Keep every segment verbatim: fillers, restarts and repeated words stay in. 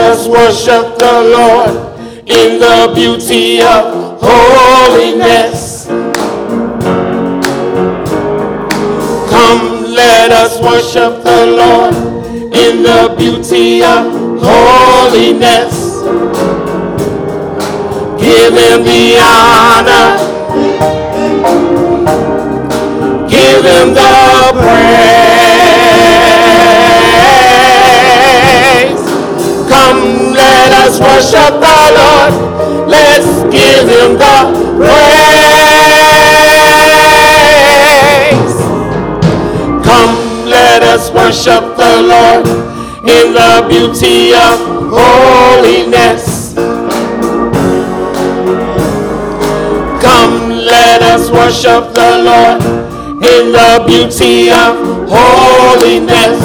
us worship the Lord in the beauty of holiness. Come, let us worship the Lord in the beauty of holiness. Give him the honor, give him the praise. Come, let us worship the Lord. Let's give him the praise. Come, let us worship the Lord in the beauty of holiness. Come, let us worship the Lord in the beauty of holiness.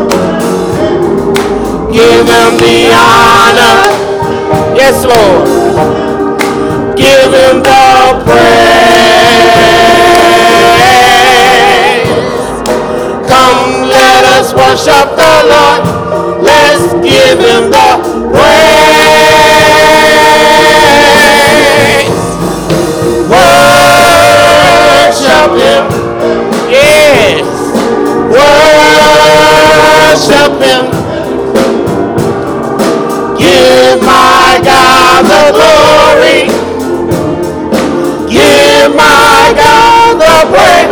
Give him the honor. Yes, Lord. Give him the praise. Come, let us worship the Lord. Let's give him the praise. Worship him. Yes. Worship him. Give my God the glory. Give my God the praise.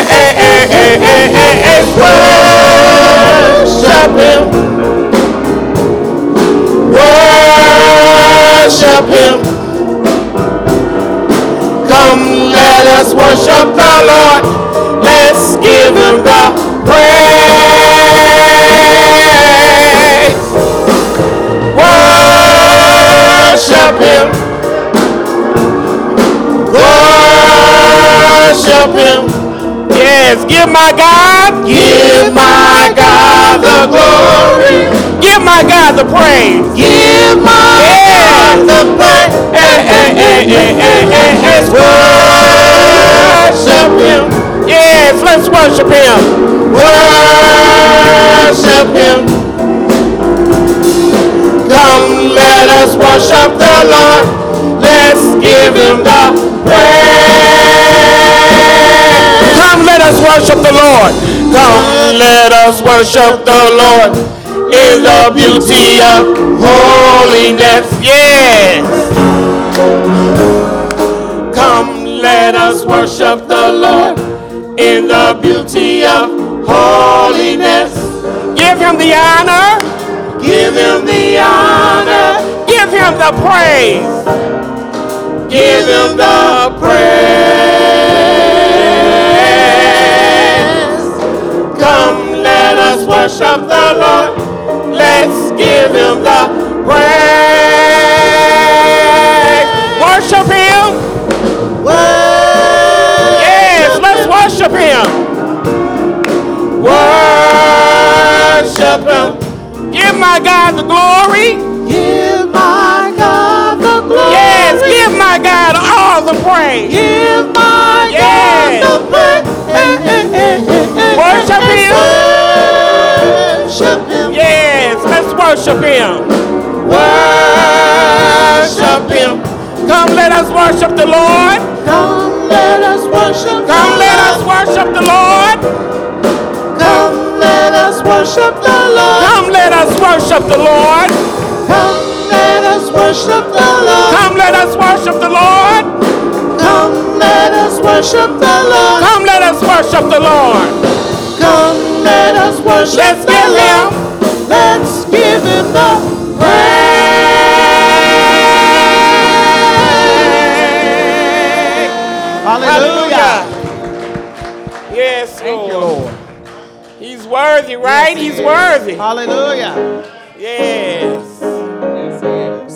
Worship him. Worship him. Come, let us worship the Lord. Let's give him the praise. Worship him. Worship him. Yes, give my God. Give my God the glory. Give my God the praise. Give my yes. God the praise. Hey, hey, hey, hey, hey, hey, hey. Worship him. Yes, let's worship him. Worship him. Come, let us worship the Lord. Let's give him the praise. Come, let us worship the Lord. Come, let us worship the Lord in the beauty of holiness. Yes. Come, let us worship the Lord in the beauty of holiness. Give him the honor. Give him the honor. Give him the praise. Give him the praise. Come, let us worship the Lord. Let's give him the praise. Worship him. Yes, let's worship him. Worship him. Give my God the glory. Give my God the glory. Yes, give my God all the praise. Give my yes. God the praise. Worship him. Worship him. Yes, let's worship him. Worship him. Come, let us worship the Lord. Come, let us worship. Come, let us worship the Lord. Come, let us worship the Lord. Come, let us worship the Lord. Come, let us worship the Lord. Come, let us worship the Lord. Come, let us worship the Lord. Come, let us worship the Lord. Come, let us worship Let's the give Lord. Him. Let's give him the praise. Hallelujah. Hallelujah. Yes, Thank Lord. You, Lord. He's worthy, right? Yes, he He's is. Worthy. Hallelujah. Yes. Yes, he is.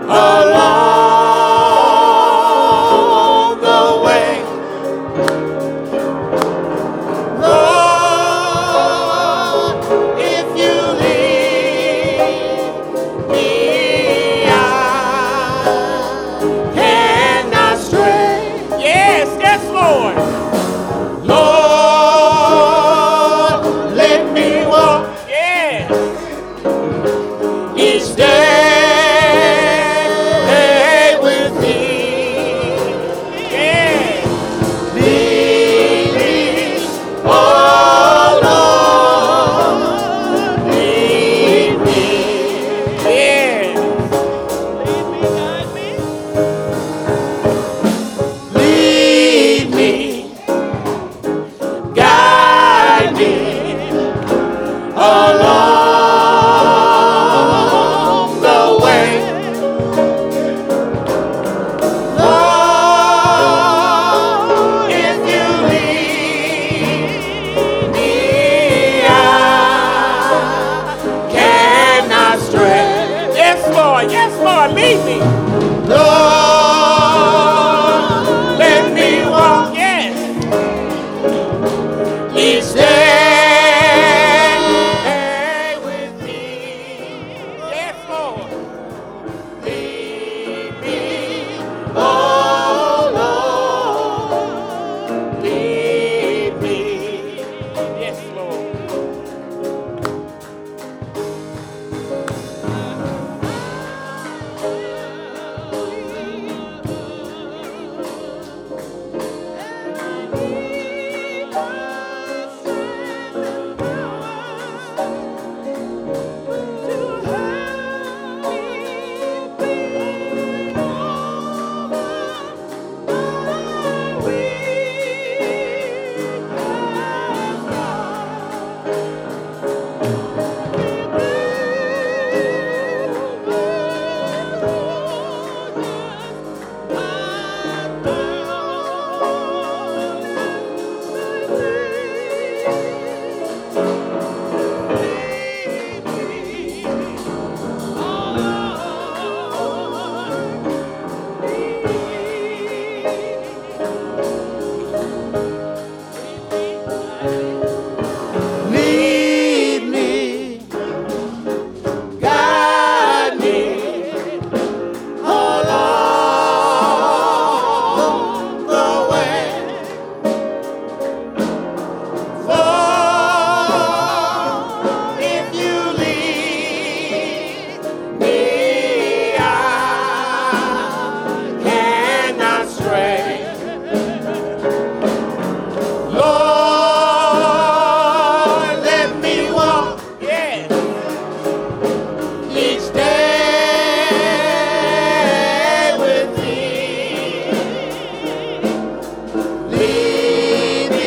along the way. Lord, if you lead me, I cannot stray. Yes, yes, Lord. Lord, let me walk, yeah, each day with thee, yeah. Lead me, oh Lord, lead me, yeah. Lead me, guide me along the way. Lord, if you lead me, I cannot stray. Yes, Lord, yes, Lord, lead me. Lord, let me walk, yes, each day with thee. Yes, Lord. Lead me, oh Lord, lead me. Yes, Lord. Lead me, guide me along the way. For if you lead me, I cannot stray. Lord, let me walk, yeah, each day with thee. Lead me,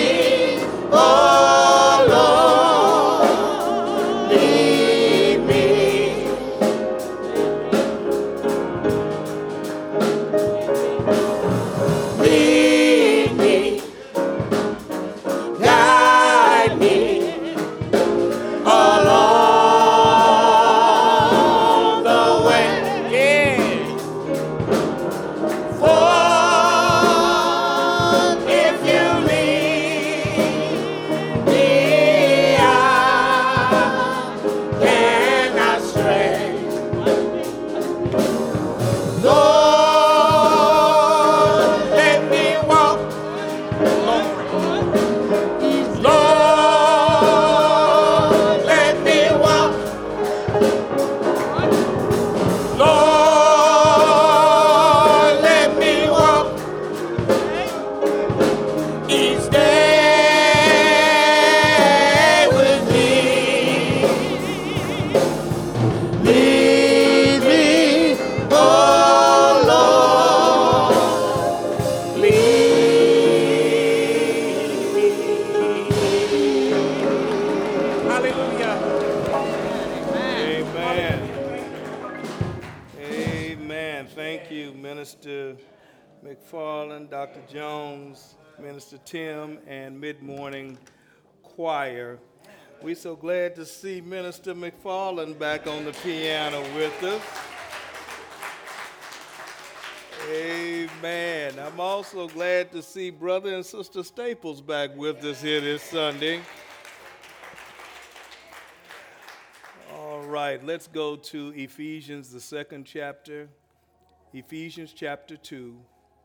oh Lord, lead me. Lead me, guide me along the way. Yeah. For if you lead me, I cannot stray. Lord, let me walk. Lord, let me walk. Lord, let me walk each day with thee. Lead me, oh Lord, lead me. Hallelujah. Amen. Amen. Thank you, Minister McFarland, Doctor Jones, Minister Tim, and Mid-Morning Choir. We're so glad to see Minister McFarland back on the piano with us. Amen. I'm also glad to see Brother and Sister Staples back with us here this Sunday. All right, let's go to Ephesians, the second chapter. Ephesians chapter two.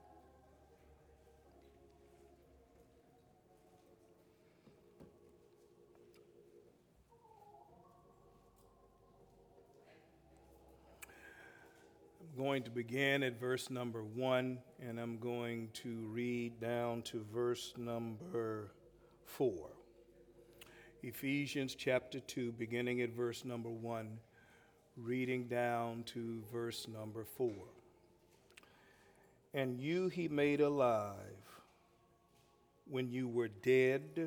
I'm going to begin at verse number one, and I'm going to read down to verse number four. Ephesians chapter two, beginning at verse number one, reading down to verse number four. And you he made alive when you were dead,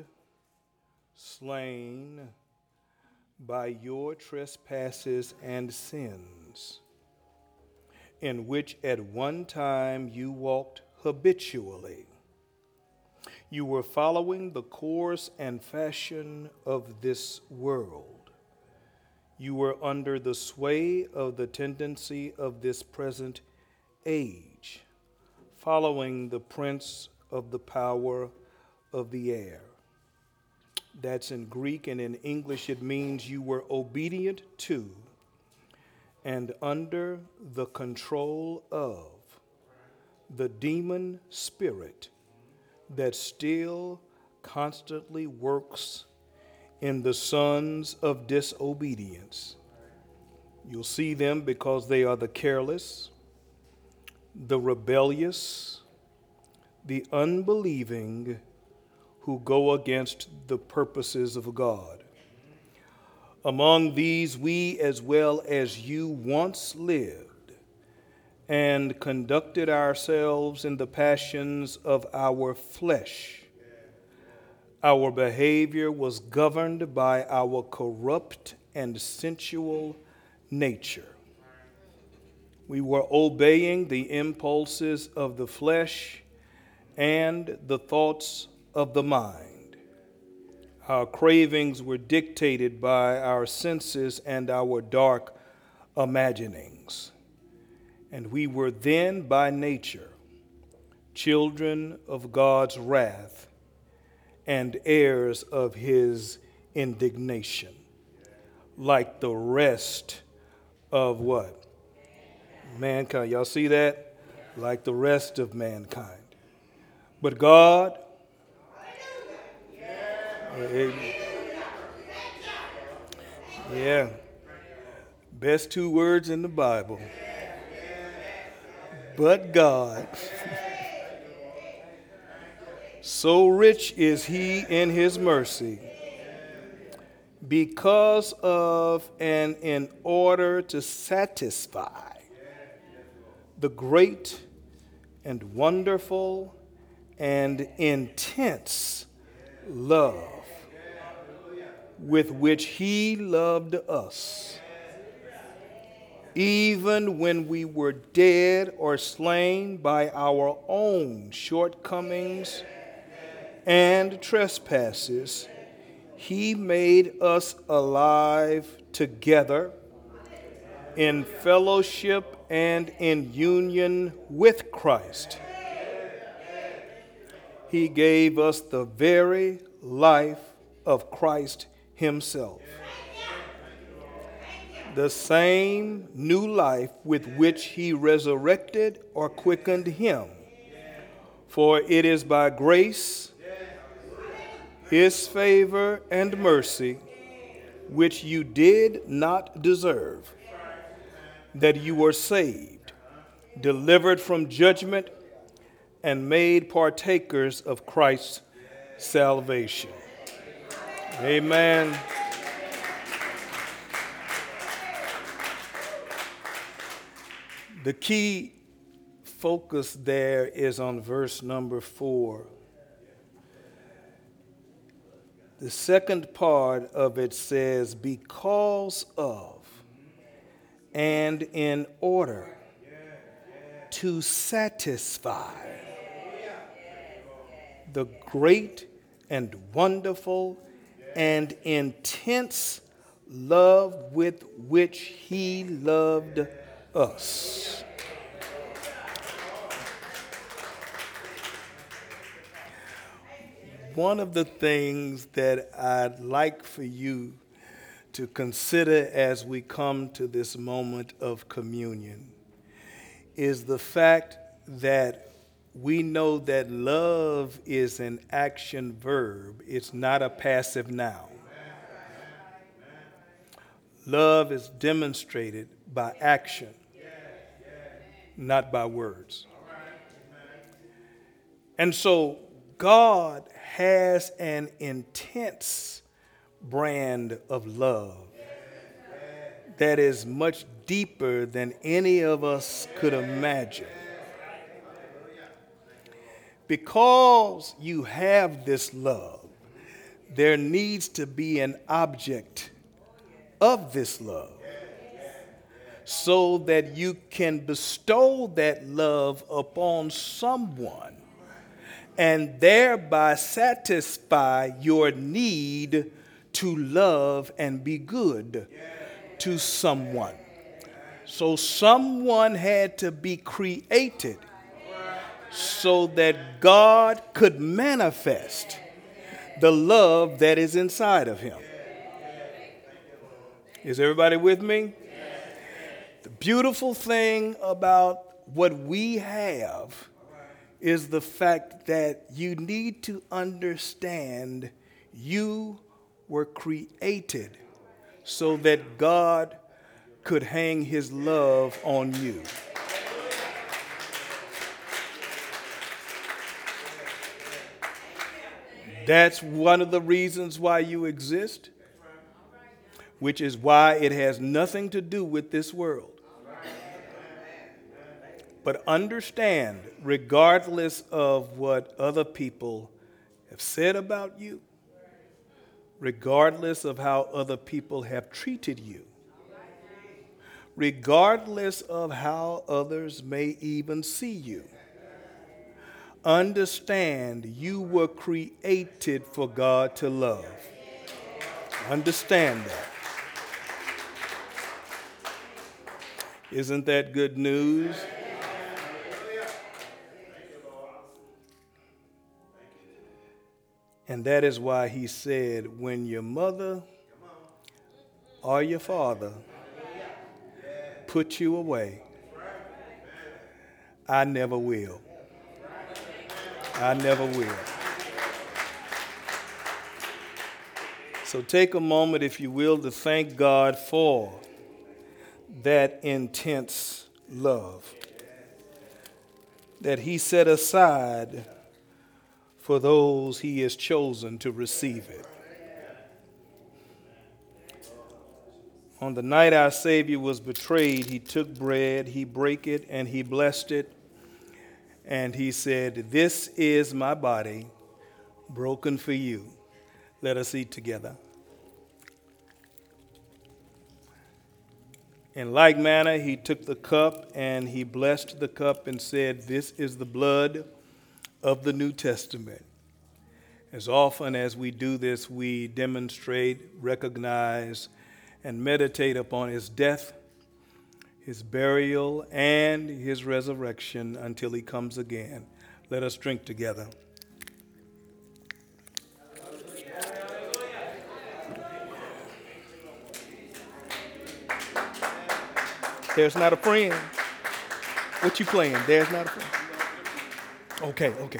slain by your trespasses and sins, in which at one time you walked habitually. You were following the course and fashion of this world. You were under the sway of the tendency of this present age, following the prince of the power of the air. That's in Greek, and in English it means you were obedient to and under the control of the demon spirit that still constantly works in the sons of disobedience. You'll see them because they are the careless, the rebellious, the unbelieving, who go against the purposes of God. Among these we, as well as you, once lived and conducted ourselves in the passions of our flesh. Our behavior was governed by our corrupt and sensual nature. We were obeying the impulses of the flesh and the thoughts of the mind. Our cravings were dictated by our senses and our dark imaginings. And we were then by nature children of God's wrath and heirs of his indignation, like the rest of what? Mankind. Y'all see that? Like the rest of mankind. But God, yeah, best two words in the Bible. But God, so rich is he in his mercy, because of and in order to satisfy the great and wonderful and intense love with which he loved us, even when we were dead or slain by our own shortcomings and trespasses, he made us alive together in fellowship and in union with Christ. He gave us the very life of Christ himself, the same new life with which he resurrected or quickened him. For it is by grace, his favor and mercy, which you did not deserve, that you were saved, delivered from judgment, and made partakers of Christ's salvation. Amen. The key focus there is on verse number four. The second part of it says, because of and in order to satisfy the great and wonderful and intense love with which he loved us. one of the things that I'd like for you to consider as we come to this moment of communion is the fact that we know that love is an action verb. It's not a passive noun. Love is demonstrated by action, not by words. And so God has an intense brand of love that is much deeper than any of us could imagine. Because you have this love, there needs to be an object of this love so that you can bestow that love upon someone and thereby satisfy your need to love and be good to someone. So someone had to be created so that God could manifest the love that is inside of him. Is everybody with me? The beautiful thing about what we have is the fact that you need to understand you were created so that God could hang his love on you. That's one of the reasons why you exist, which is why it has nothing to do with this world. But understand, regardless of what other people have said about you, regardless of how other people have treated you, regardless of how others may even see you, understand you were created for God to love. Understand that. Isn't that good news? And that is why he said, when your mother or your father put you away, I never will. I never will. So take a moment, if you will, to thank God for that intense love that he set aside for those he has chosen to receive it. On the night our Savior was betrayed, he took bread, he brake it, and he blessed it. And he said, "This is my body broken for you. Let us eat together." In like manner, he took the cup and he blessed the cup and said, "This is the blood of the New Testament." As often as we do this, we demonstrate, recognize, and meditate upon his death, his burial, and his resurrection until he comes again. Let us drink together. There's not a friend. What you playing? There's not a friend. Okay, okay.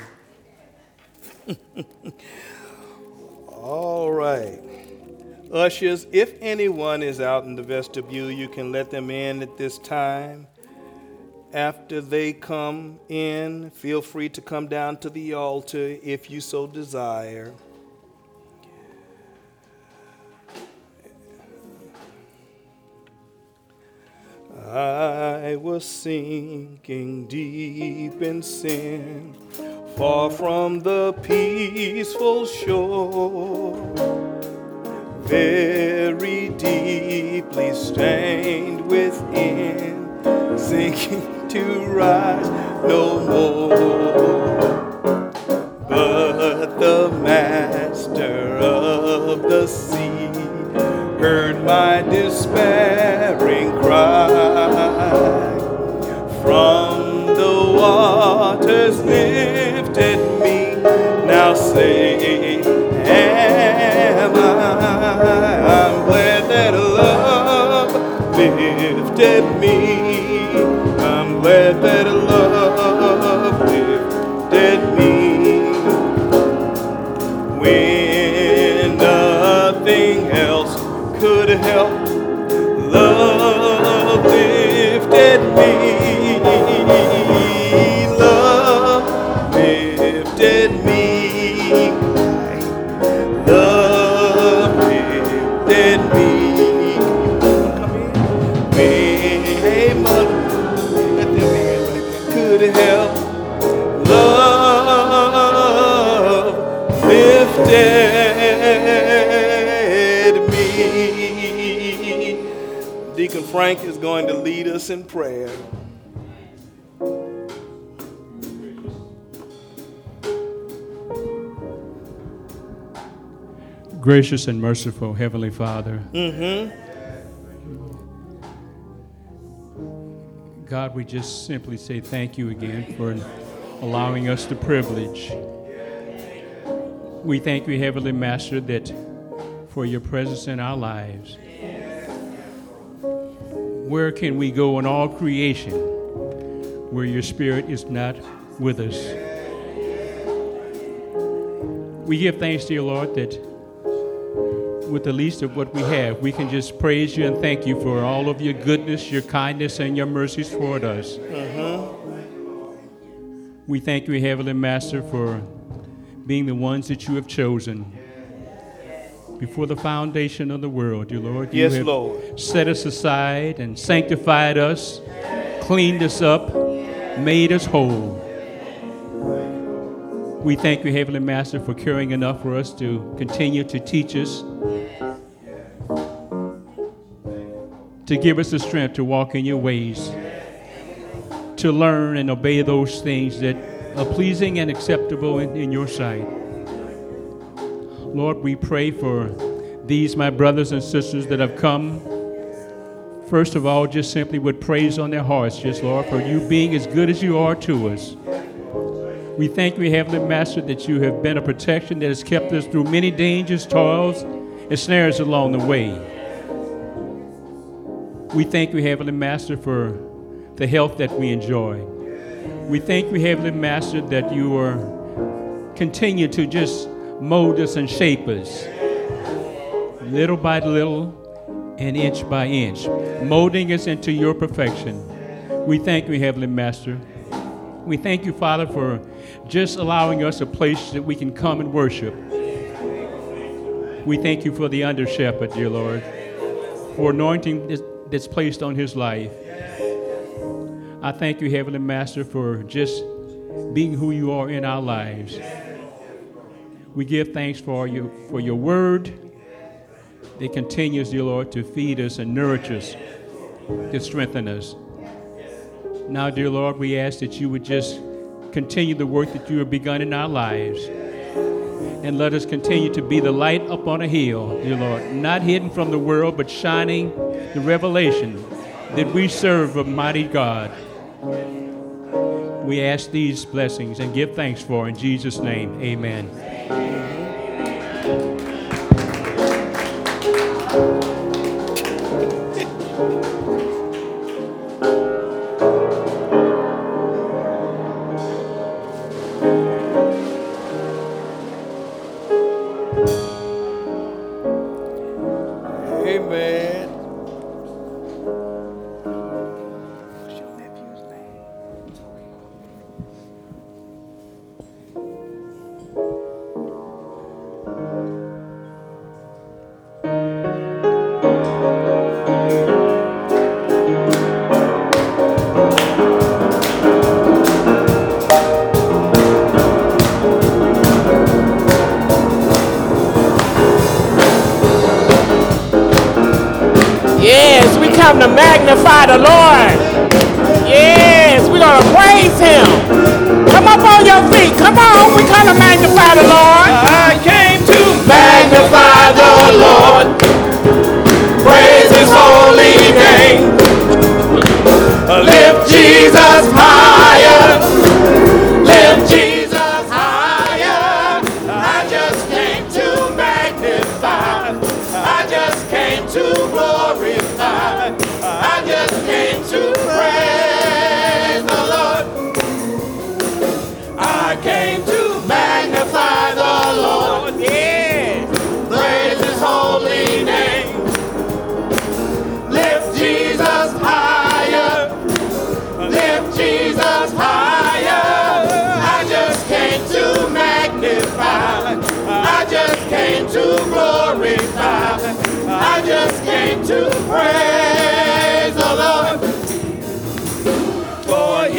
All right. Ushers, if anyone is out in the vestibule, you can let them in at this time. After they come in, feel free to come down to the altar if you so desire. I was sinking deep in sin, far from the peaceful shore, very deeply stained within, sinking to rise no more. But the master of the sea heard my despairing cry, from the waters lifted me, now I'll say, am I? I'm glad that love lifted me. I'm glad that love lifted me. When nothing else could help, love lifted me. Love lifted me. Love lifted me. When nothing could help, love lifted me. Deacon Frank is going to lead us in prayer. Gracious and merciful Heavenly Father, Mm-hmm. God, we just simply say thank you again for allowing us the privilege. We thank you, Heavenly Master, that for your presence in our lives. Where can we go in all creation where your Spirit is not with us? We give thanks to you, Lord, that with the least of what we have, we can just praise you and thank you for all of your goodness, your kindness, and your mercies toward us. Mm-hmm. We thank you, Heavenly Master, for being the ones that you have chosen before the foundation of the world, dear Lord. You Yes, have Lord. set us aside and sanctified us, cleaned us up, made us whole. We thank you, Heavenly Master, for caring enough for us to continue to teach us, to give us the strength to walk in your ways, to learn and obey those things that are pleasing and acceptable in, in your sight. Lord, we pray for these, my brothers and sisters that have come, first of all, just simply with praise on their hearts, just, Lord, for you being as good as you are to us. We thank you, Heavenly Master, that you have been a protection that has kept us through many dangers, toils, and snares along the way. We thank you, Heavenly Master, for the health that we enjoy. We thank you, Heavenly Master, that you are continue to just mold us and shape us, little by little and inch by inch, molding us into your perfection. We thank you, Heavenly Master. We thank you, Father, for just allowing us a place that we can come and worship. We thank you for the under shepherd, dear Lord, for anointing that's placed on his life. I thank you, Heavenly Master, for just being who you are in our lives. We give thanks for your, for your word that continues, dear Lord, to feed us and nourish us, to strengthen us. Now, dear Lord, we ask that you would just continue the work that you have begun in our lives. And let us continue to be the light up on a hill, dear Lord, not hidden from the world, but shining the revelation that we serve a mighty God. We ask these blessings and give thanks for in Jesus' name. Amen. Amen. Yes, we come to magnify the Lord. Yes, we're going to praise him. Come up on your feet. Come on, we come to magnify the Lord. I came to magnify the Lord. Praise his holy name. Lift Jesus higher. Lift Jesus higher.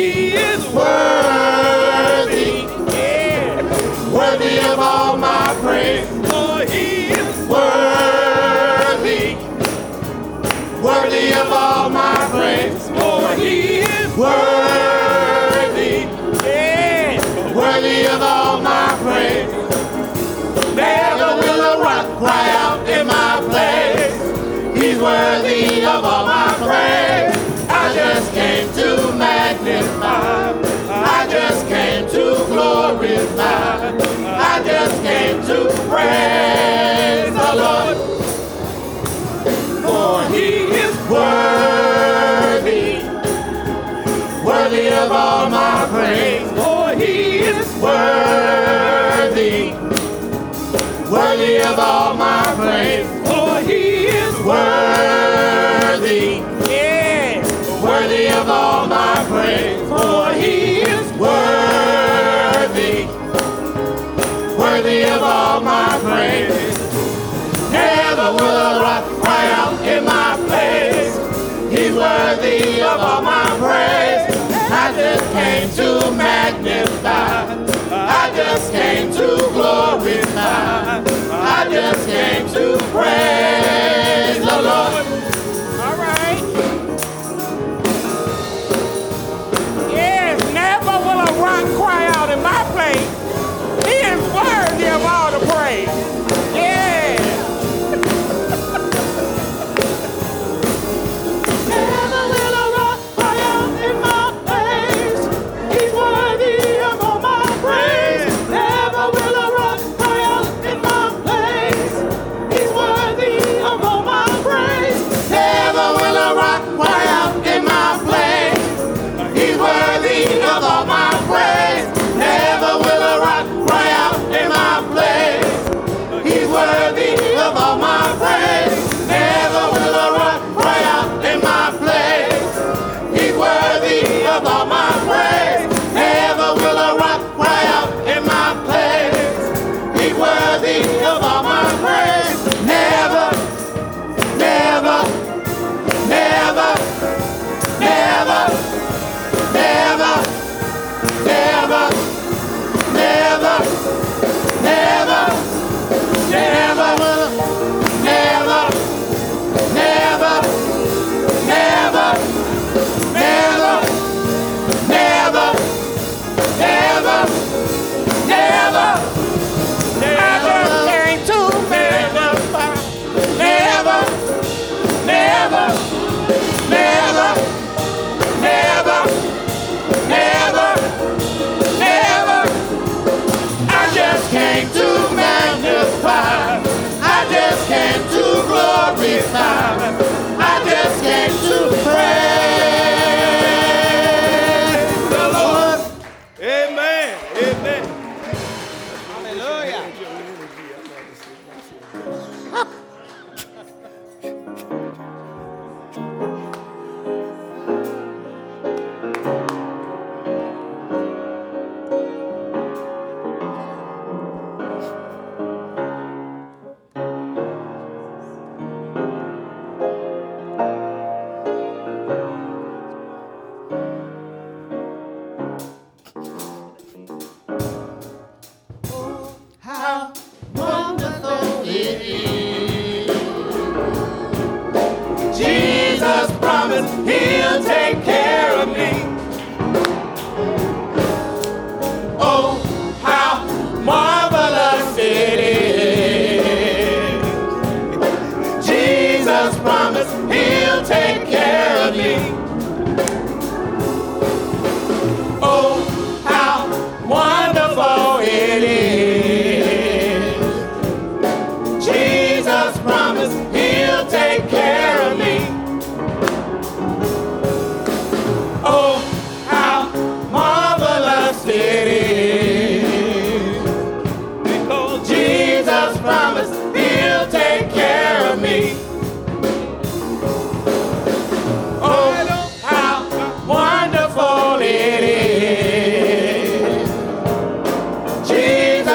he is worthy, yeah, worthy of all my praise. For he is worthy, worthy of all my praise. For he is worthy, yeah, worthy of all my praise. Never will a rock cry out in my place. He's worthy of all my praise. I just came to magnify. I just came to glorify. I just came to praise the Lord. For he is worthy, worthy of all my praise. For he is worthy, worthy of all my praise. For he is worthy, yeah, worthy of all my praise. For he is worthy, worthy of all my praise. Never will a rock cry out in my place. He's worthy of all my praise. I just came to magnify. I just came to glorify. I just came to praise the Lord. All right. Yes, never will a rock cry out in my place. He is worthy of all the praise. Yeah. Never will a rock cry out in my place. He's worthy of all my praise. Never will a rock cry out in my place. He's worthy of all my praise. Never will a rock cry out in my place. He's worthy of all my praise. Never will a rock cry out in my place. He's worthy of all my praise. Never will a rock cry out in my place. He's worthy of all my praise. Never will a rock cry out in my place. He's worthy of all my praise. Never, never, never, never, never, never, never, never, never will, never, never, never, never, never, never, never, never came to magnify. Never, never, never, never, never, never. I just came to magnify. I just came to glorify. I just came to praise the Lord. Amen. Amen. Hallelujah. How wonderful it is. Jesus promised he'll take care of me. Oh, how marvelous it is. Jesus promised he'll take care of me. Oh, how wonderful it is. Jesus promised he'll take care of me. Oh, how marvelous it is. Because Jesus promised he'll take care of me. Oh, how wonderful it is. Jesus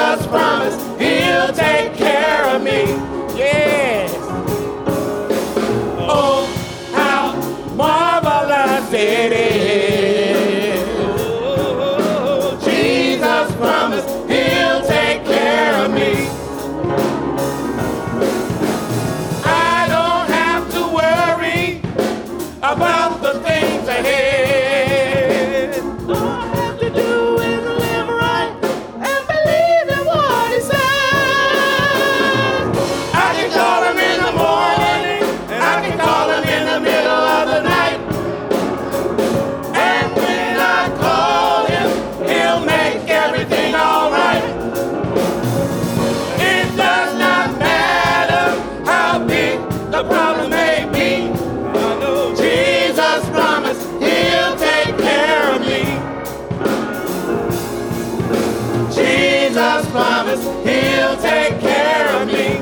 Jesus promised he'll take care of me.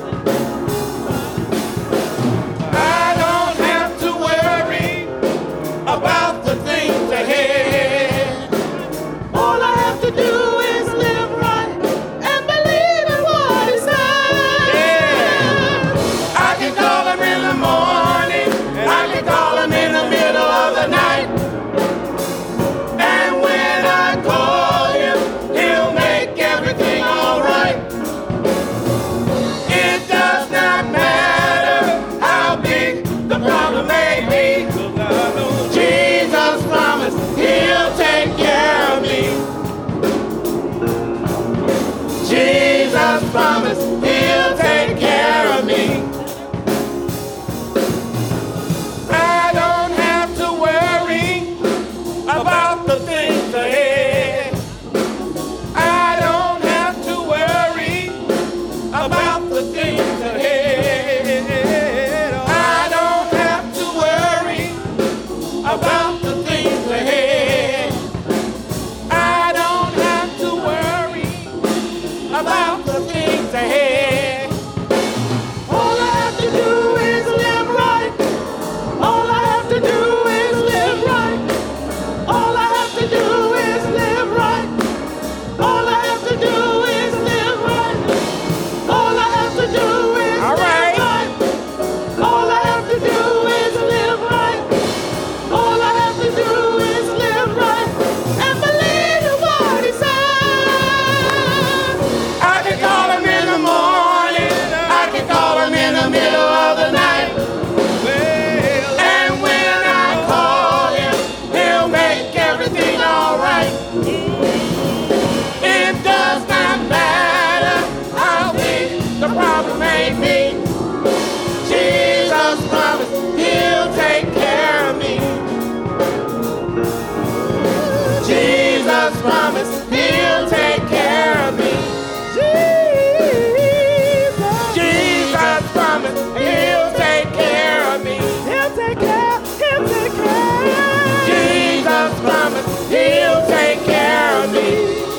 I don't have to worry about the things ahead. All I have to do is live right and believe in what he said. Yeah. I can call him in the morning, I can call him in the middle of the night. And when I call him, he'll make everything all right. It does not matter how big the problem may be. Jesus promised he'll take care of me. Jesus promised he'll take care of me. I don't have to worry about the things ahead. I don't have to worry about the things ahead. I don't have to worry about the things ahead. I don't have to worry about the things ahead. All I have to do is live right. All I have to do is live right. All I have to do is live right. All I have to do is live right. All I have to do is live right. All I have to do is live right. All I have to do is live right and believe in what he said. I can call him in the morning, I can call him in the middle of the night. And when I call him, he'll make everything all right. It does not matter how big the problem may be. Jesus promised he'll take care of me. Jesus promised he'll take care of me. Jesus, Jesus promised he'll take care of me. He'll take care, he'll take care. Jesus promised he'll take care of me.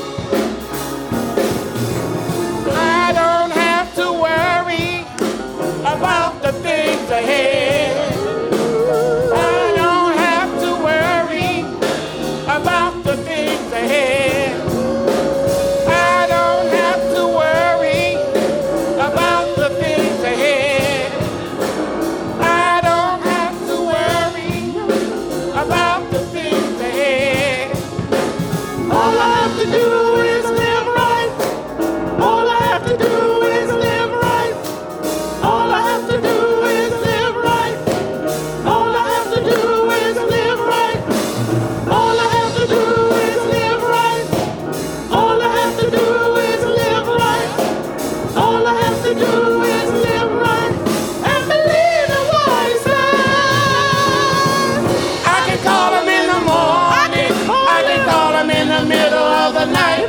I don't have to worry about the things ahead. I don't have to worry about the things ahead. I don't have to worry about the things ahead. I don't have to worry about the things ahead. All I have to do is live right. All I have to do is live right. All I have to do is live right. All I have to do is live right. All I have to do is live right. All I have to do is live right. All I have to do is live right and believe in what he said. I can call him in the morning, I can call him in the middle of the night.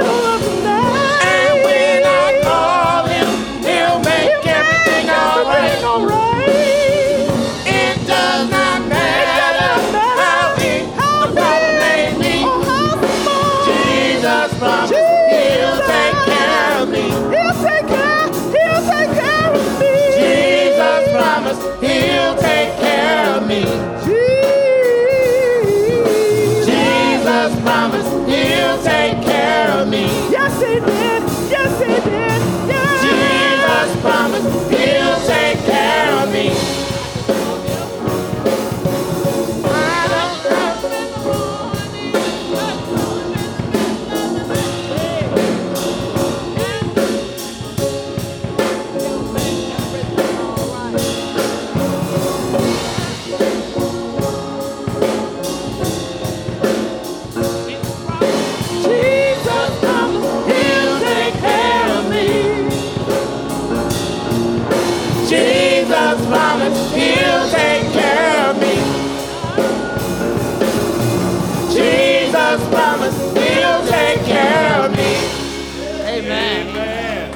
And when I call him, he'll make everything all right. It does not matter how big the problem may be. Jesus promised he'll take care of me. He'll take care, he'll take care of me. Jesus promised he'll take care of me. Jesus promised he'll take care of me. Yes, he did. Yes, he did. Yeah. Jesus promised he'll take care of me. I don't have Jesus promised he'll take care of me. Jesus promised he'll take care of me. Jesus promised he'll take care of me. Amen. Amen.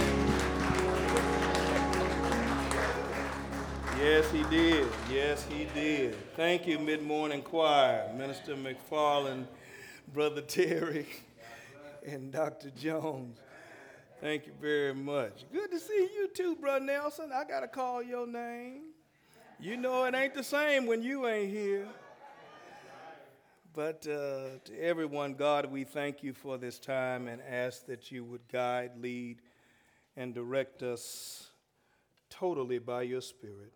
Yes, he did. Yes, he did. Thank you, Mid-Morning Choir, Minister McFarland, Brother Terry. and Doctor Jones. Thank you very much. Good to see you too, Brother Nelson. I got to call your name. You know it ain't the same when you ain't here. But uh, to everyone, God, we thank you for this time and ask that you would guide, lead, and direct us totally by your Spirit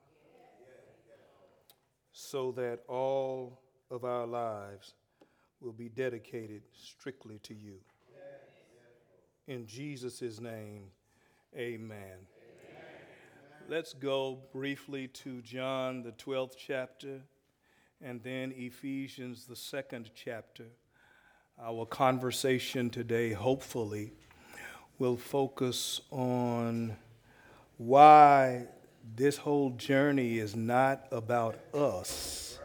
so that all of our lives will be dedicated strictly to you. In Jesus' name, amen. Amen. Let's go briefly to John, the twelfth chapter, and then Ephesians, the second chapter. Our conversation today, hopefully, will focus on why this whole journey is not about us,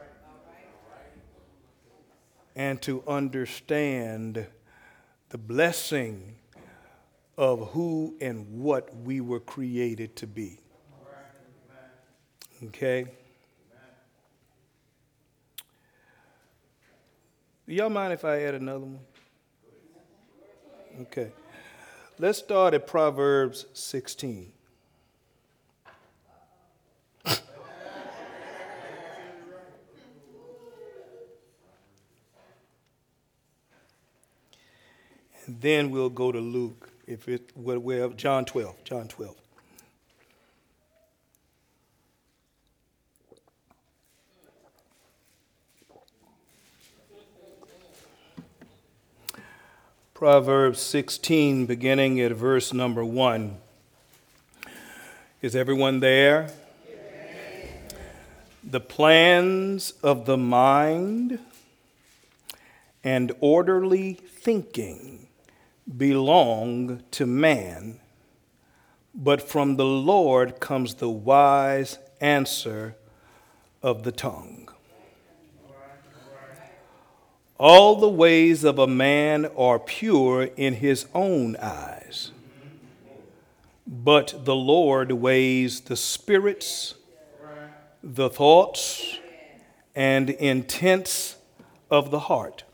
and to understand the blessing of who and what we were created to be. Okay? Do y'all mind if I add another one? Okay. Let's start at Proverbs sixteen. And then we'll go to Luke, if it well, John twelve, John twelve. Proverbs sixteen, beginning at verse number one. Is everyone there? Yes. The plans of the mind and orderly thinking belong to man, but from the Lord comes the wise answer of the tongue. All the ways of a man are pure in his own eyes, but the Lord weighs the spirits, the thoughts, and intents of the heart.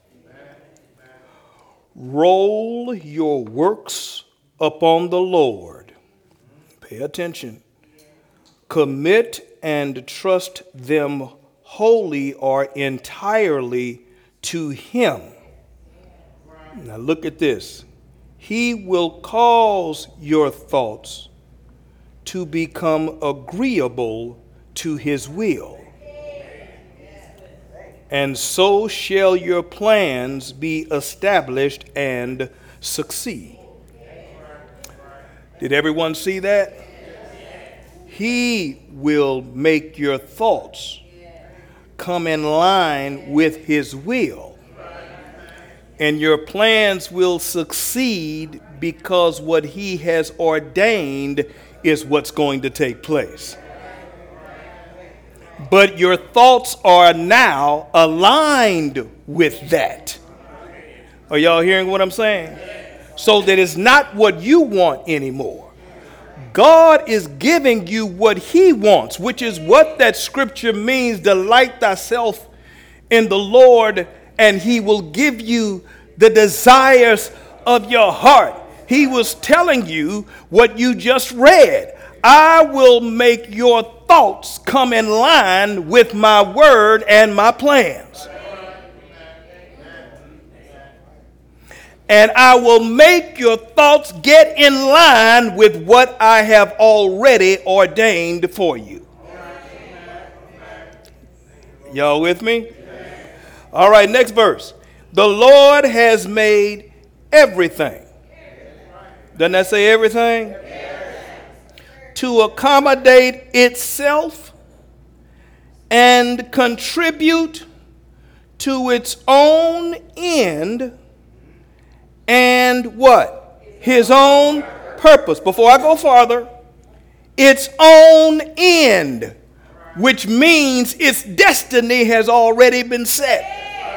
Roll your works upon the Lord. Pay attention. Commit and trust them wholly or entirely to him. Now look at this. He will cause your thoughts to become agreeable to his will. And so shall your plans be established and succeed. Did everyone see that? He will make your thoughts come in line with his will. And your plans will succeed because what he has ordained is what's going to take place. But your thoughts are now aligned with that. Are y'all hearing what I'm saying? So that it's not what you want anymore. God is giving you what he wants, which is what that scripture means. Delight thyself in the Lord, and he will give you the desires of your heart. He was telling you what you just read. I will make your thoughts come in line with my word and my plans. And I will make your thoughts get in line with what I have already ordained for you. Y'all with me? All right, next verse. The Lord has made everything. Doesn't that say everything? To accommodate itself and contribute to its own end and what? His own purpose. Before I go farther, its own end, which means its destiny has already been set.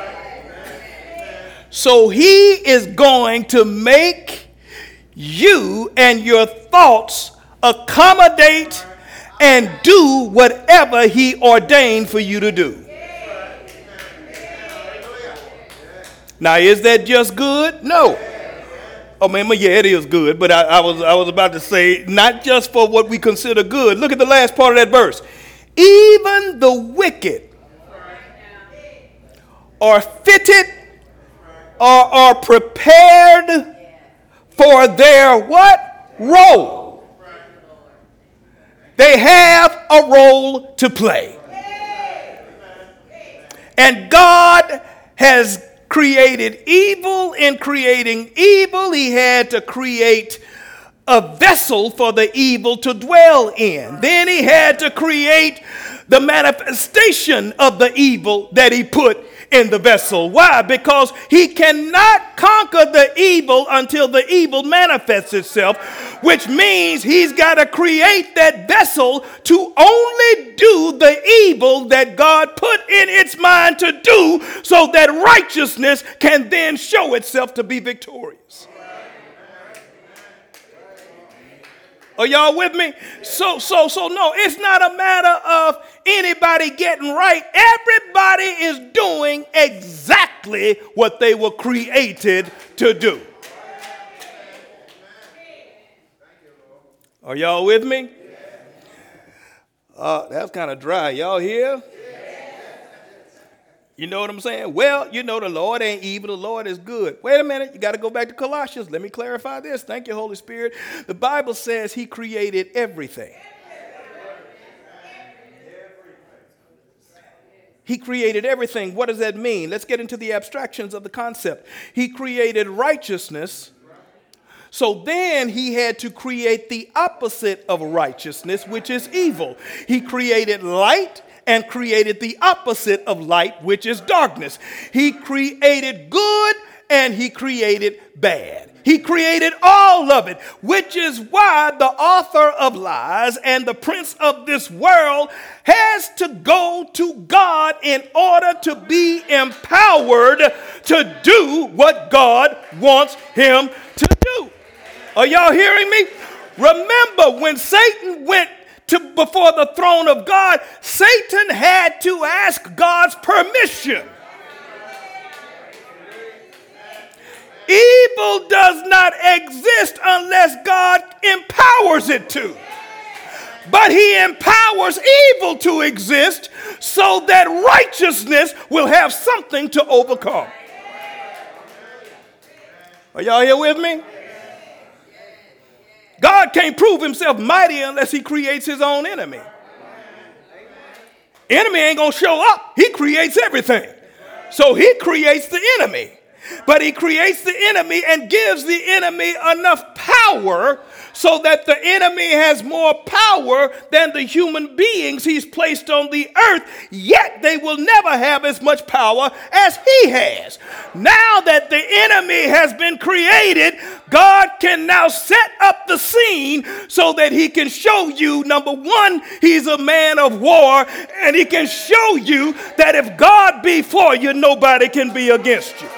So he is going to make you and your thoughts accommodate and do whatever he ordained for you to do. Now, is that just good? No. Oh man, yeah, it is good, but I, I was I was about to say, not just for what we consider good. Look at the last part of that verse. Even the wicked are fitted or are prepared for their what? Role. They have a role to play. And God has created evil. In creating evil, he had to create a vessel for the evil to dwell in. Then he had to create the manifestation of the evil that he put in the vessel. Why? Because he cannot conquer the evil until the evil manifests itself, which means he's got to create that vessel to only do the evil that God put in its mind to do, so that righteousness can then show itself to be victorious. Are y'all with me? So, so, so no, it's not a matter of anybody getting right. Everybody is doing exactly what they were created to do. Are y'all with me? Uh, that's kind of dry. Y'all here? You know what I'm saying? Well, you know the Lord ain't evil, the Lord is good. Wait a minute, you got to go back to Colossians. Let me clarify this. Thank you, Holy Spirit. The Bible says he created everything. He created everything. What does that mean? Let's get into the abstractions of the concept. He created righteousness. So then he had to create the opposite of righteousness, which is evil. He created light and created the opposite of light, which is darkness. He created good and he created bad. He created all of it, which is why the author of lies and the prince of this world has to go to God in order to be empowered to do what God wants him to do. Are y'all hearing me? Remember, when Satan went to before the throne of God, Satan had to ask God's permission. Evil does not exist unless God empowers it to. But he empowers evil to exist so that righteousness will have something to overcome. Are y'all here with me? God can't prove himself mighty unless he creates his own enemy. Enemy ain't going to show up. He creates everything. So he creates the enemy. But he creates the enemy and gives the enemy enough power so that the enemy has more power than the human beings he's placed on the earth, yet they will never have as much power as he has. Now that the enemy has been created, God can now set up the scene so that he can show you, number one, he's a man of war, and he can show you that if God be for you, nobody can be against you.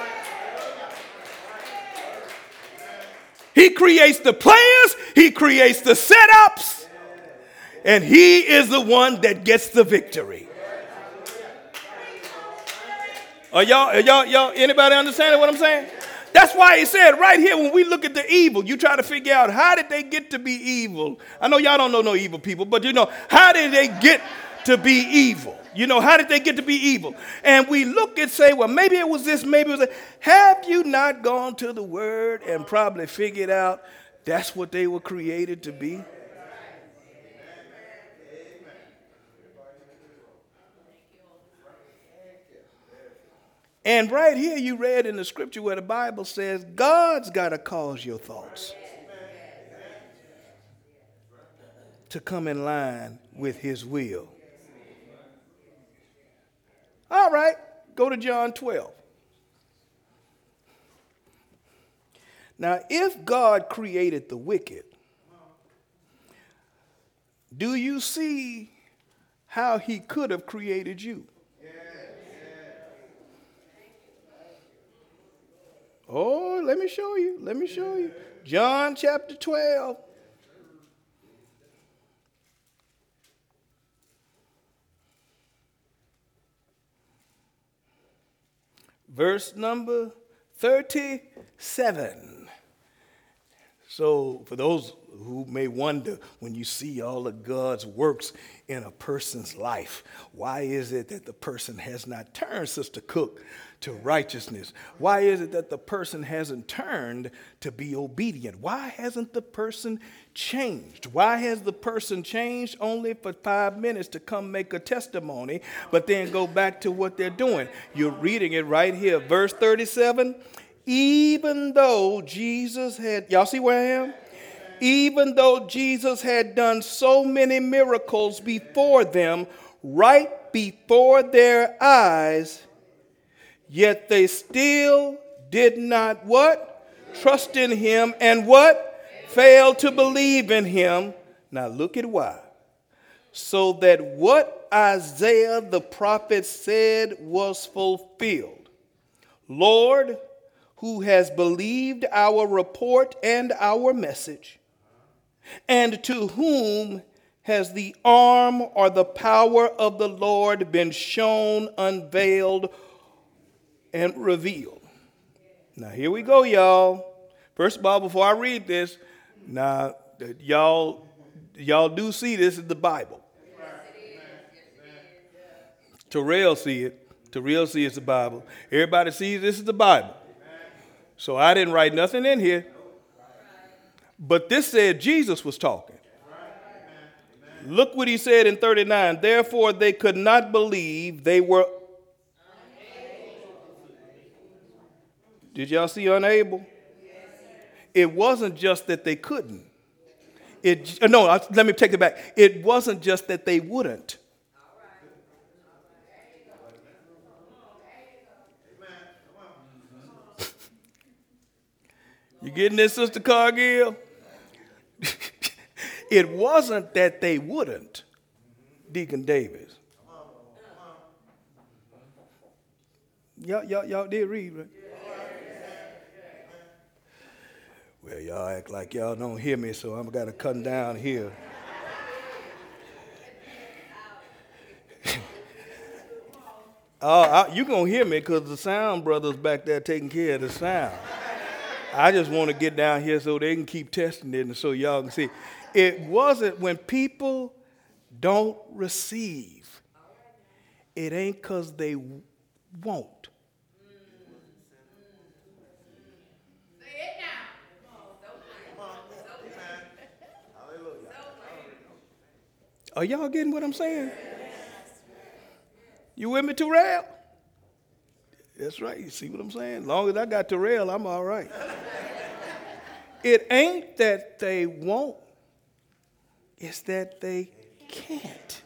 He creates the players, he creates the setups, and he is the one that gets the victory. Are y'all, are y'all, y'all, anybody understanding what I'm saying? That's why he said right here, when we look at the evil, you try to figure out how did they get to be evil. I know y'all don't know no evil people, but you know, how did they get to be evil? You know, how did they get to be evil? And we look and say, well, maybe it was this, maybe it was that. Have you not gone to the Word and probably figured out that's what they were created to be? And right here you read in the scripture where the Bible says God's got to cause your thoughts to come in line with his will. All right, go to John twelve. Now, if God created the wicked, do you see how he could have created you? Oh, let me show you. Let me show you. John chapter twelve. Verse number thirty-seven. So for those who may wonder, when you see all of God's works in a person's life, why is it that the person has not turned, Sister Cook, to righteousness? Why is it that the person hasn't turned to be obedient? Why hasn't the person changed? Why has the person changed only for five minutes to come make a testimony, but then go back to what they're doing? You're reading it right here, verse thirty-seven. Even though Jesus had, y'all see where I am? Even though Jesus had done so many miracles before them, right before their eyes, yet they still did not what? Trust in him, and what? Failed to believe in him. Now look at why. So that what Isaiah the prophet said was fulfilled. Lord, who has believed our report and our message, and to whom has the arm or the power of the Lord been shown, unveiled, and revealed? Now here we go, y'all. First of all, before I read this, now y'all, y'all do see this is the Bible. Terrell see it. Terrell see it's the Bible. Everybody sees this is the Bible. So I didn't write nothing in here. But this said Jesus was talking. Look what he said in thirty-nine. Therefore they could not believe. They were. Did y'all see unable? It wasn't just that they couldn't. It no, let me take it back. It wasn't just that they wouldn't. You getting this, Sister Cargill? It wasn't that they wouldn't, Deacon Davis. Y'all, y'all, y'all did read, right? Well, y'all act like y'all don't hear me, so I'm got to come down here. Oh, I, you going to hear me because the sound brothers back there taking care of the sound. I just want to get down here so they can keep testing it and so y'all can see. It wasn't when people don't receive, it ain't because they won't. Are y'all getting what I'm saying? You with me, Terrell? That's right. You see what I'm saying? As long as I got Terrell, I'm all right. It ain't that they won't. It's that they can't.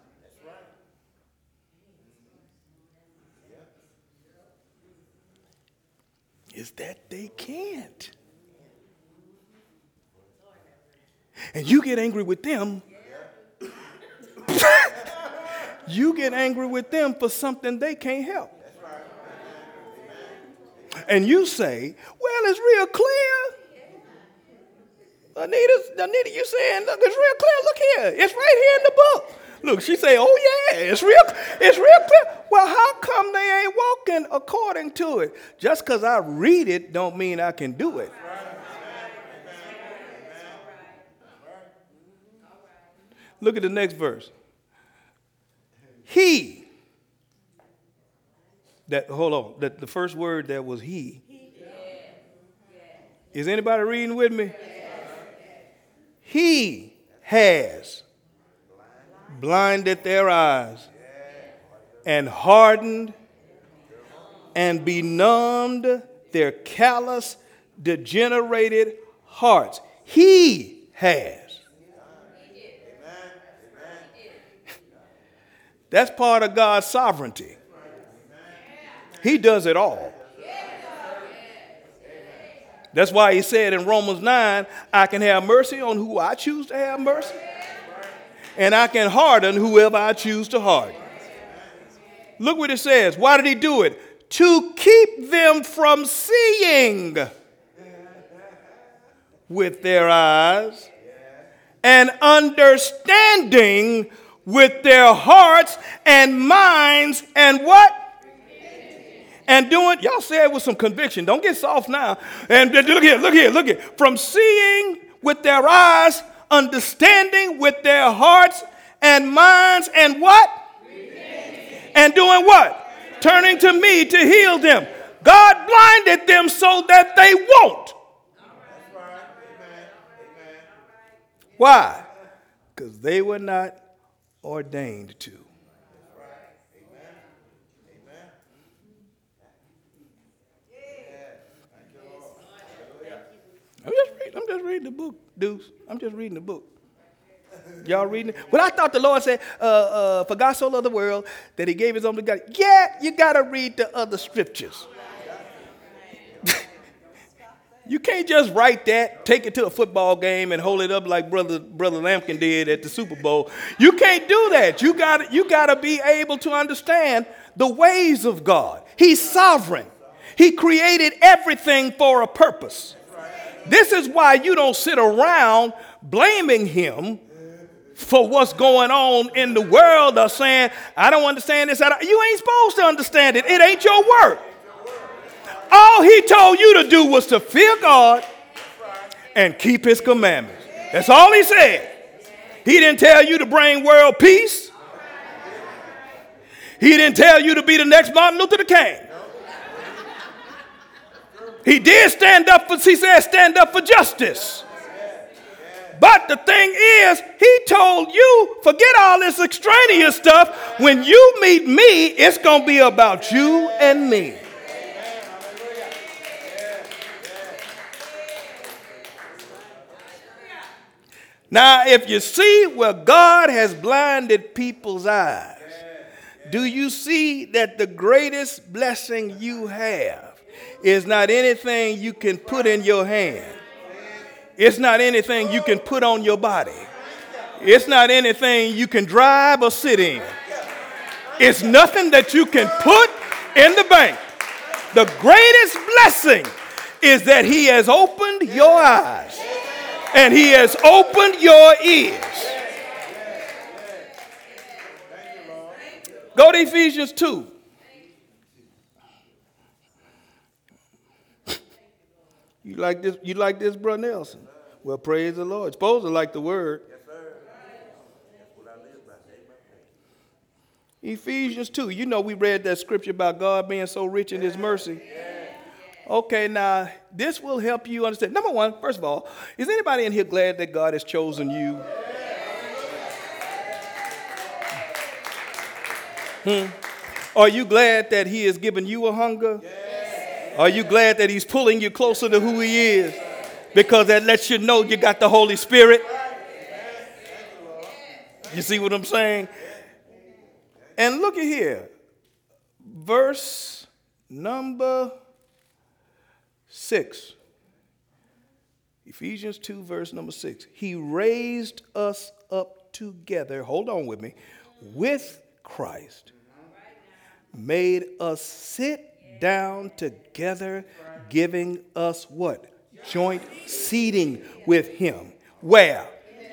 It's that they can't. And you get angry with them. You get angry with them for something they can't help. And you say, well, it's real clear. Anita, Anita, you saying, look, it's real clear. Look here. It's right here in the book. Look, she say, oh, yeah, it's real, it's real clear. Well, how come they ain't walking according to it? Just because I read it don't mean I can do it. Look at the next verse. He. That hold on. That the first word that was he. Is anybody reading with me? He has blinded their eyes and hardened and benumbed their callous, degenerated hearts. He has. That's part of God's sovereignty. He does it all. That's why he said in Romans nine, I can have mercy on who I choose to have mercy, and I can harden whoever I choose to harden. Look what it says. Why did he do it? To keep them from seeing with their eyes and understanding with their hearts and minds and what? And doing, y'all say it with some conviction. Don't get soft now. And look here, look here, look here. From seeing with their eyes, understanding with their hearts and minds, and what? And doing what? Turning to me to heal them. God blinded them so that they won't. Why? Because they were not ordained to. I'm just reading, I'm just reading the book, dudes. I'm just reading the book. Y'all reading it? Well, I thought the Lord said, uh, uh, for God so loved the world that he gave his only begotten. Yeah, you got to read the other scriptures. You can't just write that, take it to a football game and hold it up like Brother Brother Lampkin did at the Super Bowl. You can't do that. You got you got to be able to understand the ways of God. He's sovereign. He created everything for a purpose. This is why you don't sit around blaming him for what's going on in the world or saying, I don't understand this. I don't. You ain't supposed to understand it. It ain't your work. All he told you to do was to fear God and keep his commandments. That's all he said. He didn't tell you to bring world peace. He didn't tell you to be the next Martin Luther King. He did stand up for, he said, stand up for justice. But the thing is, he told you, forget all this extraneous stuff. When you meet me, it's going to be about you and me. Now, if you see where God has blinded people's eyes, do you see that the greatest blessing you have is not anything you can put in your hand? It's not anything you can put on your body. It's not anything you can drive or sit in. It's nothing that you can put in the bank. The greatest blessing is that he has opened your eyes and he has opened your ears. Go to Ephesians two. You like this? You like this, Brother Nelson? Well, praise the Lord. Supposed to like the word. Yes, sir. That's what I live by. Ephesians two. You know we read that scripture about God being so rich in his mercy. Okay, now this will help you understand. Number one, first of all, is anybody in here glad that God has chosen you? Hmm? Are you glad that he has given you a hunger? Are you glad that he's pulling you closer to who he is? Because that lets you know you got the Holy Spirit. You see what I'm saying? And look at here. Verse number six. Ephesians two, verse number six. He raised us up together, hold on with me, with Christ. Made us sit down together, giving us what? Joint seating with him. Where?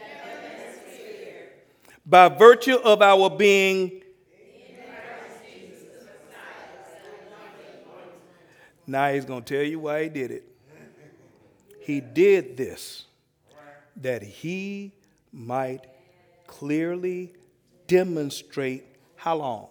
By virtue of our being. Now he's going to tell you why he did it. He did this that he might clearly demonstrate how long?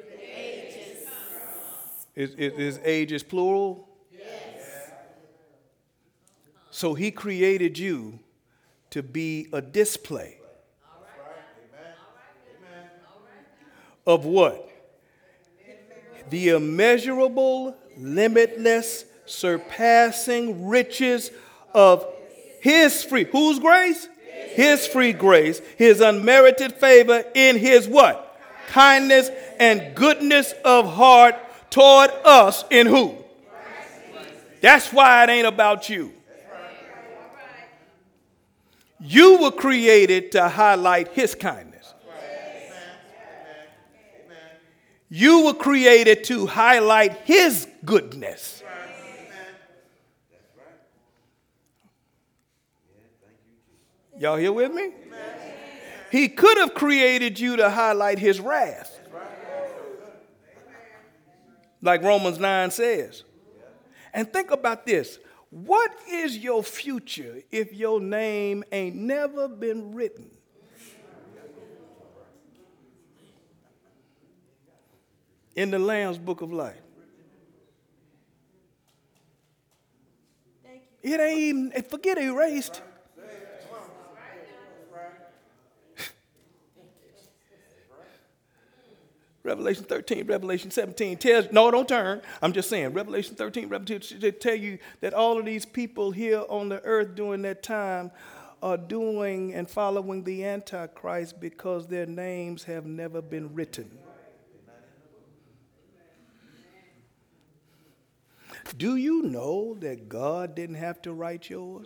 Is, is, is ages plural? Yes. So he created you to be a display. All right. Of what? The immeasurable, limitless, surpassing riches of his free, whose grace? His free grace, his unmerited favor in his what? Kindness and goodness of heart toward us in who? That's why it ain't about you. You were created to highlight his kindness. You were created to highlight his goodness. Y'all here with me? He could have created you to highlight his wrath. like Romans nine says. And think about this. What is your future if your name ain't never been written? In the Lamb's Book of Life. It ain't even, forget erased. Revelation thirteen, Revelation seventeen tells, no, don't turn. I'm just saying, Revelation thirteen, Revelation, they tell you that all of these people here on the earth during that time are doing and following the Antichrist because their names have never been written. Do you know that God didn't have to write yours?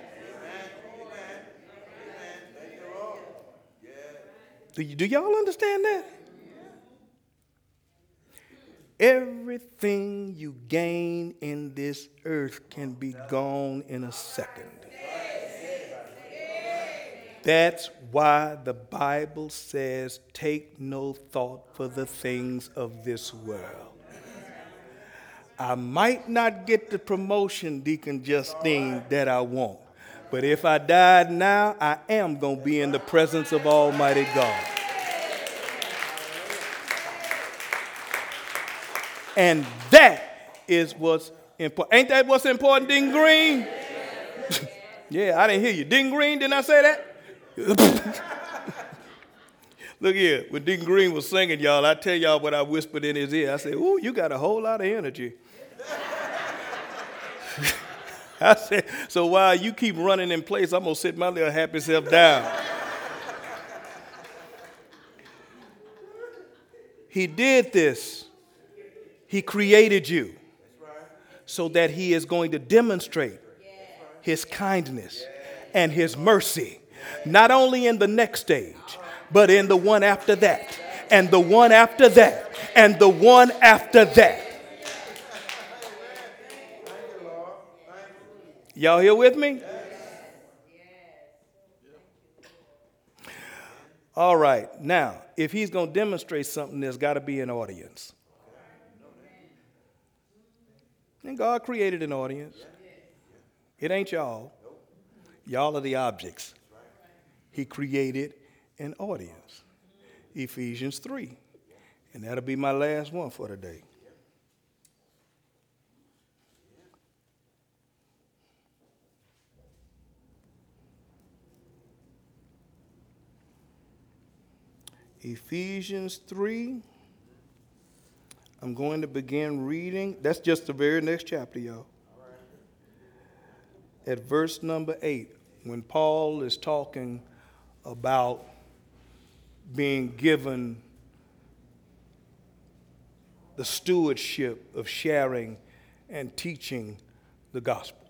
Do, you, do y'all understand that? Everything you gain in this earth can be gone in a second. That's why the Bible says, take no thought for the things of this world. I might not get the promotion, Deacon Justine, that I want. But if I died now, I am going to be in the presence of Almighty God. And that is what's important. Ain't that what's important, Deacon Green? Yeah, I didn't hear you. Deacon Green, didn't I say that? Look here, when Deacon Green was singing, y'all, I tell y'all what I whispered in his ear. I said, ooh, you got a whole lot of energy. I said, so while you keep running in place, I'm going to sit my little happy self down. He did this. He created you so that he is going to demonstrate his kindness and his mercy, not only in the next stage, but in the one after that, and the one after that, and the one after that. Y'all here with me? All right. Now, if he's going to demonstrate something, there's got to be an audience. And God created an audience. It ain't y'all. Y'all are the objects. He created an audience. Ephesians three. And that'll be my last one for today. Ephesians three. I'm going to begin reading. That's just the very next chapter, y'all. At verse number eight, when Paul is talking about being given the stewardship of sharing and teaching the gospel.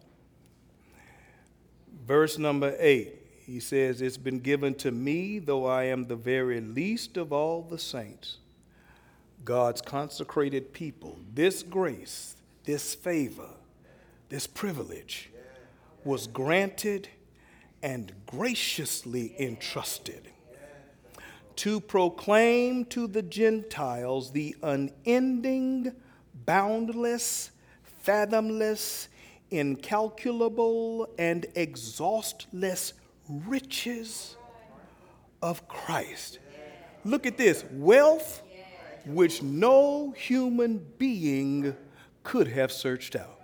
Verse number eight, he says, it's been given to me, though I am the very least of all the saints, God's consecrated people. This grace, this favor, this privilege was granted and graciously entrusted to proclaim to the Gentiles the unending, boundless, fathomless, incalculable, and exhaustless riches of Christ. Look at this. Wealth which no human being could have searched out.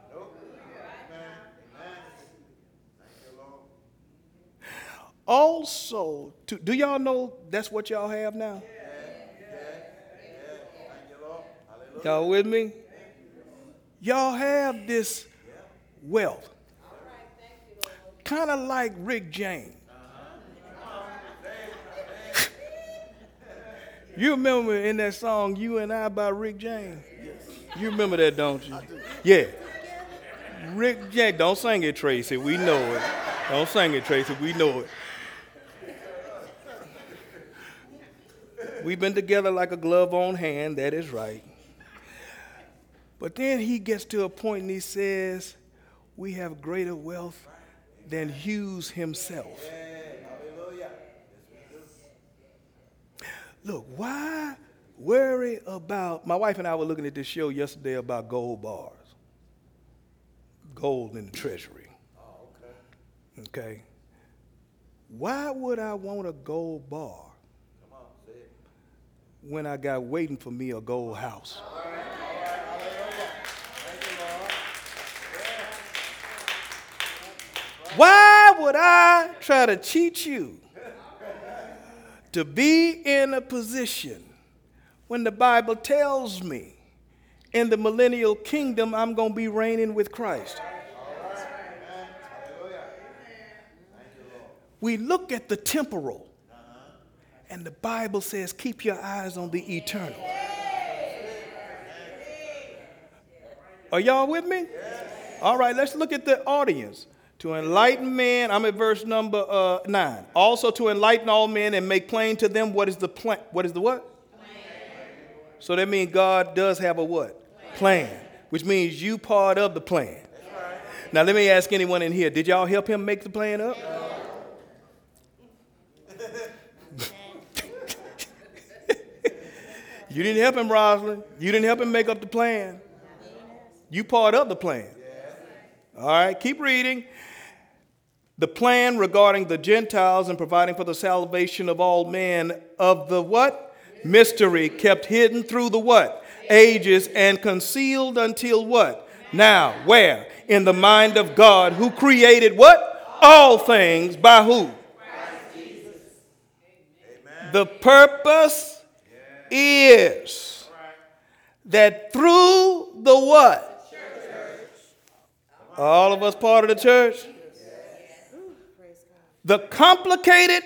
Also, to, do y'all know that's what y'all have now? Y'all with me? Y'all have this wealth. Kind of like Rick James. You remember in that song, You and I by Rick James? You remember that, don't you? Yeah. Rick James. Don't sing it, Tracy. We know it. Don't sing it, Tracy. We know it. We've been together like a glove on hand. That is right. But then he gets to a point and he says, we have greater wealth than Hughes himself. Look, why Worry about, my wife and I were looking at this show yesterday about gold bars. Gold in the treasury. Oh, okay. Okay. Why would I want a gold bar Come on, say it. when I got waiting for me a gold house? All right, all right, hallelujah. Thank you, Lord. Why would I try to cheat you to be in a position when the Bible tells me in the millennial kingdom I'm going to be reigning with Christ? We look at the temporal, and the Bible says, keep your eyes on the eternal. Are y'all with me? All right, let's look at the audience. To enlighten men, I'm at verse number uh, nine. Also to enlighten all men and make plain to them what is the plan. What is the what? Plan. So that means God does have a what? Plan. Plan. Which means you part of the plan. Right. Now let me ask anyone in here, did y'all help him make the plan up? No. You didn't help him, Rosalind. You didn't help him make up the plan. You part of the plan. All right, keep reading. The plan regarding the Gentiles and providing for the salvation of all men of the what? Mystery kept hidden through the what? Ages and concealed until what? Now, where? In the mind of God who created what? All things by who? The purpose is that through the what? All of us part of the church. The complicated,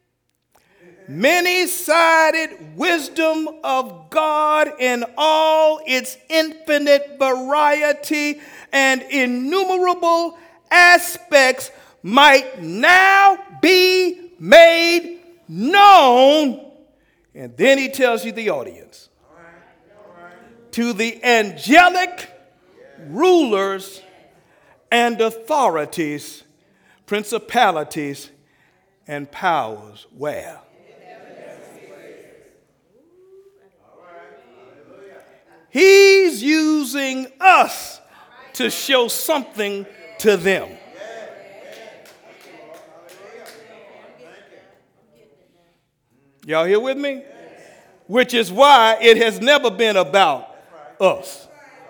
many-sided wisdom of God in all its infinite variety and innumerable aspects might now be made known. And then he tells you the audience. All right. All right. To the angelic rulers and authorities, principalities, and powers. Where? He's using us to show something to them. Y'all here with me? Which is why it has never been about us.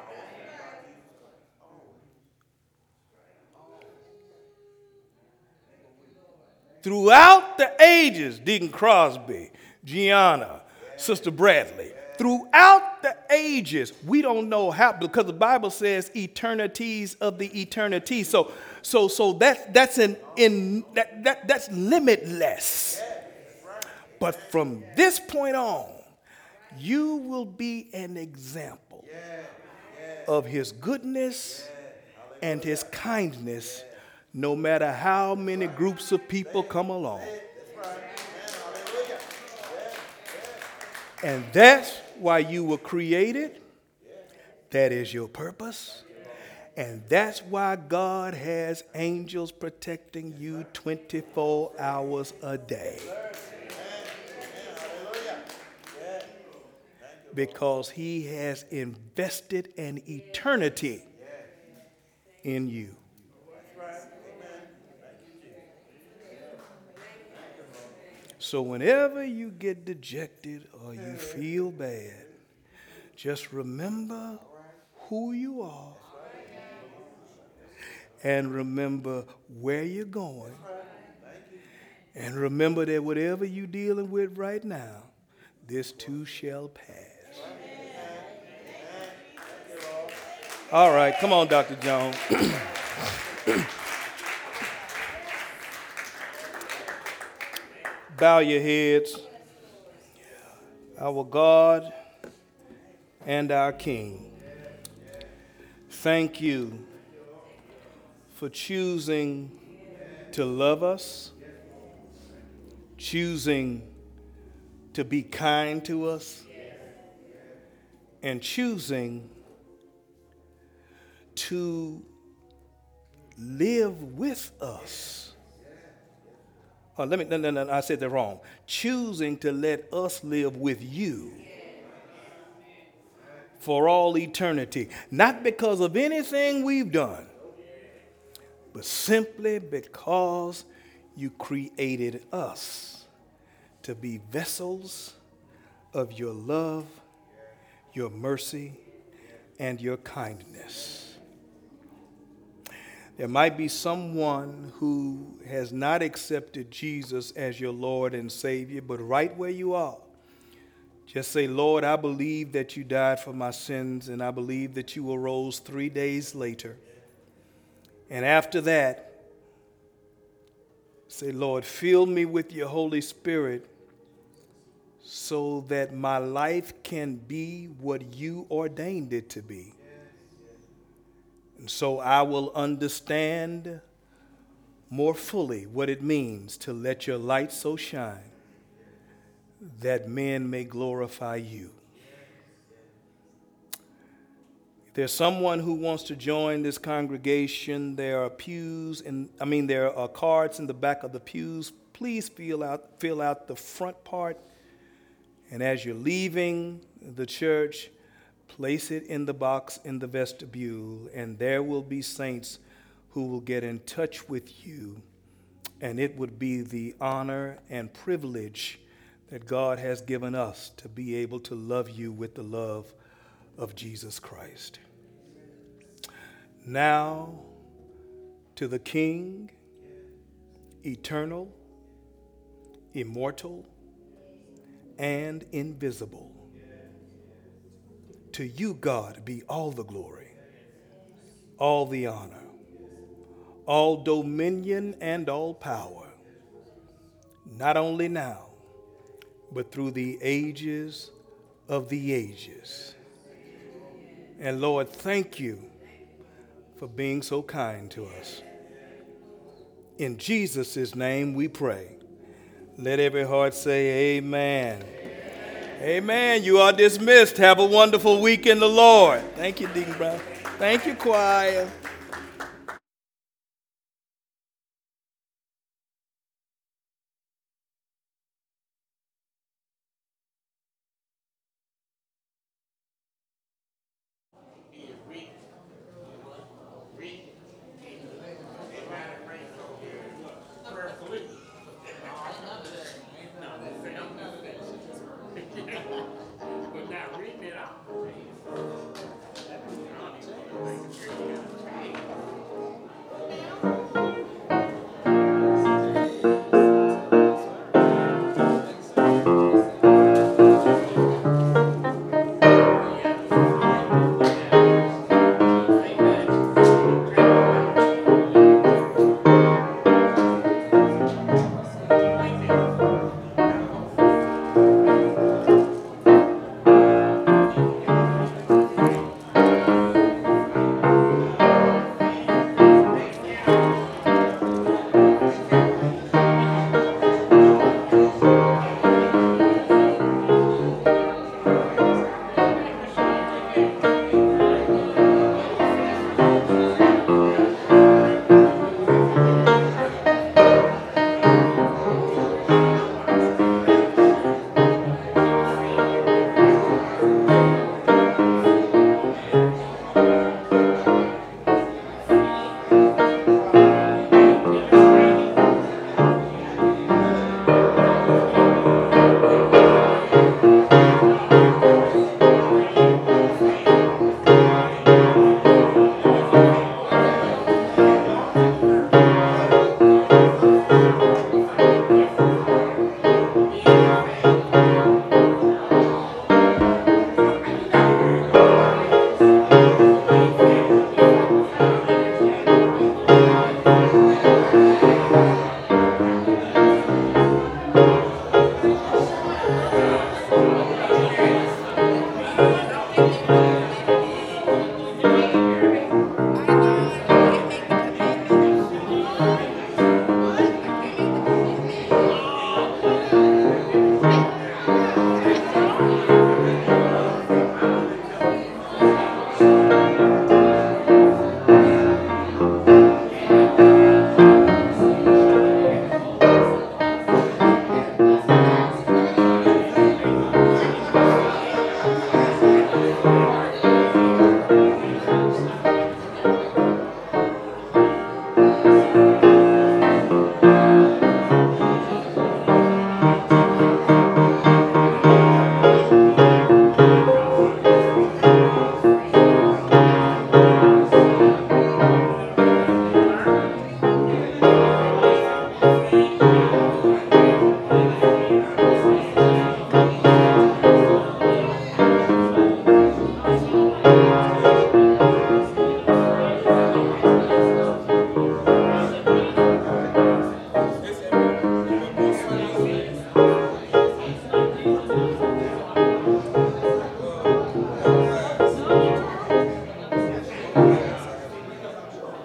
Throughout the ages, Deacon Crosby, Gianna, Sister Bradley, throughout the ages, we don't know how, because the Bible says eternities of the eternity. So, so, so that, that's an in that, that that's limitless. But from this point on, you will be an example of his goodness and his kindness, no matter how many groups of people come along. And that's why you were created. That is your purpose. And that's why God has angels protecting you twenty-four hours a day. Because he has invested an eternity in you. So whenever you get dejected or you feel bad, just remember who you are and remember where you're going. And remember that whatever you're dealing with right now, this too shall pass. All right, come on, Doctor Jones. Bow your heads. Our God and our King, thank you for choosing to love us, choosing to be kind to us, and choosing to live with us. Oh, let me, no, no, no, I said that wrong. Choosing to let us live with you for all eternity. Not because of anything we've done, but simply because you created us to be vessels of your love, your mercy, and your kindness. There might be someone who has not accepted Jesus as your Lord and Savior, but right where you are, just say, Lord, I believe that you died for my sins, and I believe that you arose three days later. And after that, say, Lord, fill me with your Holy Spirit so that my life can be what you ordained it to be. And so I will understand more fully what it means to let your light so shine that men may glorify you. If there's someone who wants to join this congregation, there are pews, and I mean there are cards in the back of the pews. Please fill out, fill out the front part. And as you're leaving the church, place it in the box in the vestibule, and there will be saints who will get in touch with you, and it would be the honor and privilege that God has given us to be able to love you with the love of Jesus Christ. Now, to the King, eternal, immortal, and invisible, to you, God, be all the glory, all the honor, all dominion, and all power, not only now, but through the ages of the ages. And Lord, thank you for being so kind to us. In Jesus' name we pray. Let every heart say amen. Amen. Amen. You are dismissed. Have a wonderful week in the Lord. Thank you, Deacon Brown. Thank you, choir.